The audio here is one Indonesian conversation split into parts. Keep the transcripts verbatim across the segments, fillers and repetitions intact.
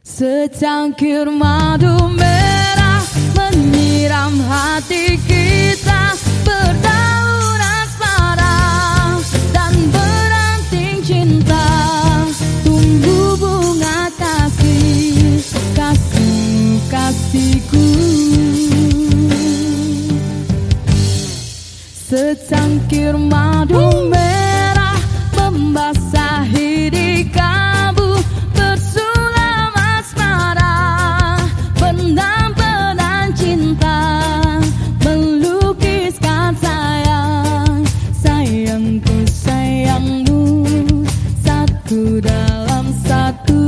Secangkir madu merah menyiram hati kita, berdaun asmara dan beranting cinta. Tumbuh bunga kasih, kasih, kasihku. Secangkir madu merah membasahi di kalbu, bersulam asmara, benang-benang cinta, melukiskan sayang, sayangku sayangmu, satu dalam satu.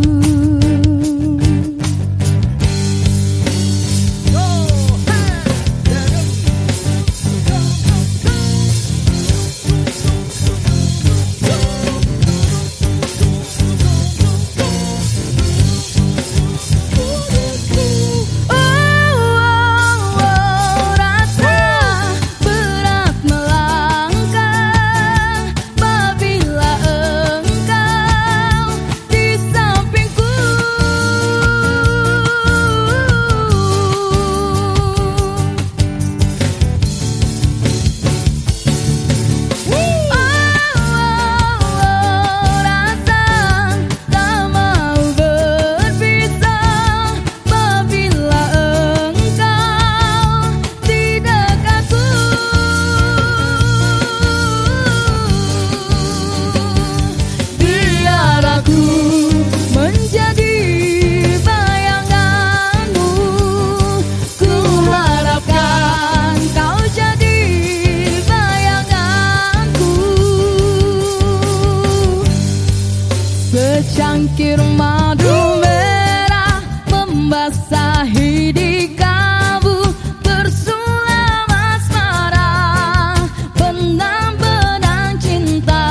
Secangkir madu merah membasahi di kalbu, bersulam asmara, benang-benang cinta,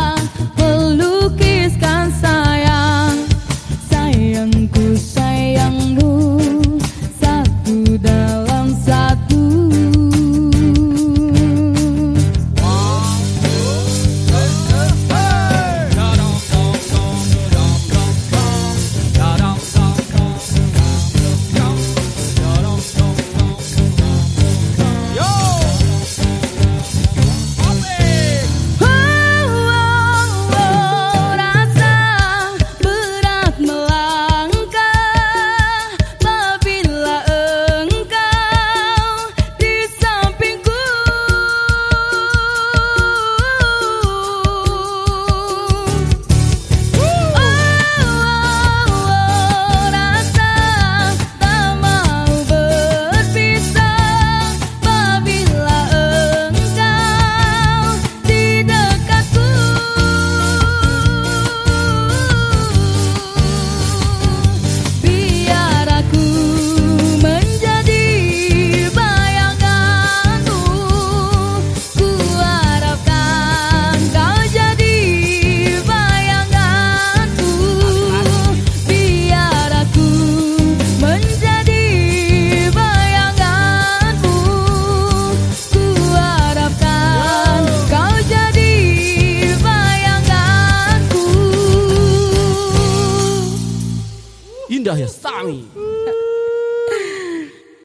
melukiskan sayang, sayangku sayangmu, satu dalam satu. Indah ya Sami.